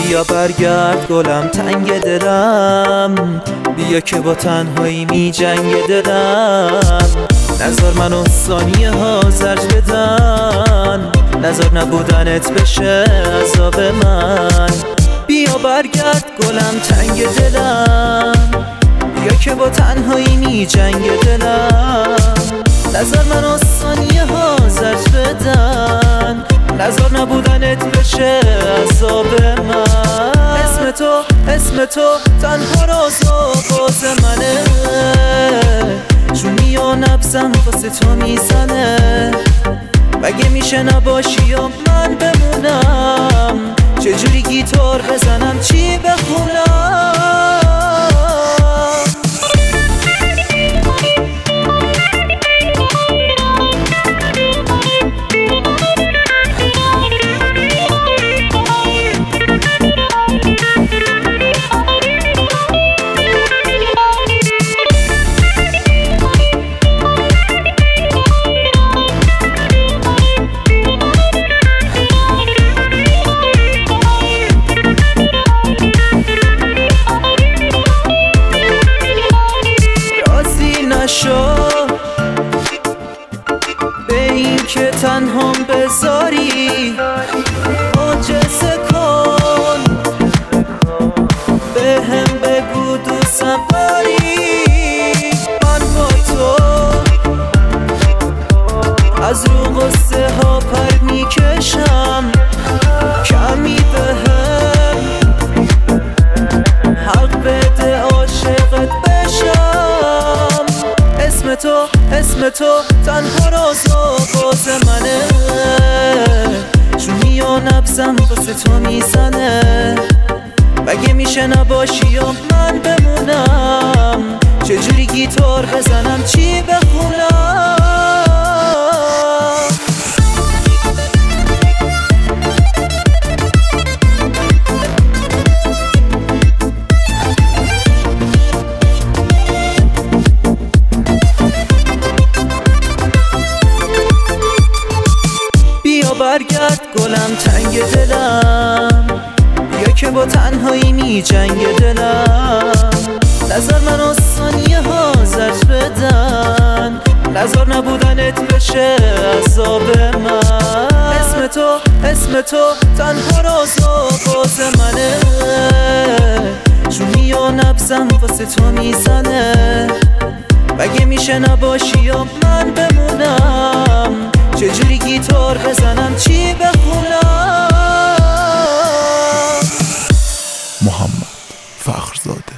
بیا برگرد گلم تنگ دلم، بیا که با تنهایی می جنگ دلم. نذار منو ثانیه ها زرج بدن، نذار نبودنت بشه عذاب من. بیا برگرد گلم تنگ دلم، بیا که با تنهایی می جنگ دلم. نذار منو ثانیه ها زرج بدن، نذار نبودنت بشه عذاب من. اسم تو تنها راز و باز منه، جونی و نبزم واسه تو میزنه. مگه میشه نباشی یا من بمونم؟ چجوری گیتار بزنم چی بخونم؟ به این که تنهام بذاری معجزه کن، به هم بگو دوستم داری. من با تو از رو غصه ها پر میکشم، کمی بهم حق بده عاشقت بشم. اسم تو تنها راز و باز منه، جونی و نبزم واسه تو میزنه. مگه میشه نباشی یا من بمونم؟ چجوری گیتار بزنم چی بخونم؟ برگرد گلم تنگ دلم، بیا که با تنهایی می جنگ دلم. نذار منو ثانیه ها زرج بدن، نذار نبودنت بشه عذاب من. اسم تو تنها راز و باز منه، جونی و نبزم واسه تو میزنه. مگه میشه نباشی یا من بمونم؟ چجوری گیتار بزنم چی بخونم؟ محمد فخرزاده.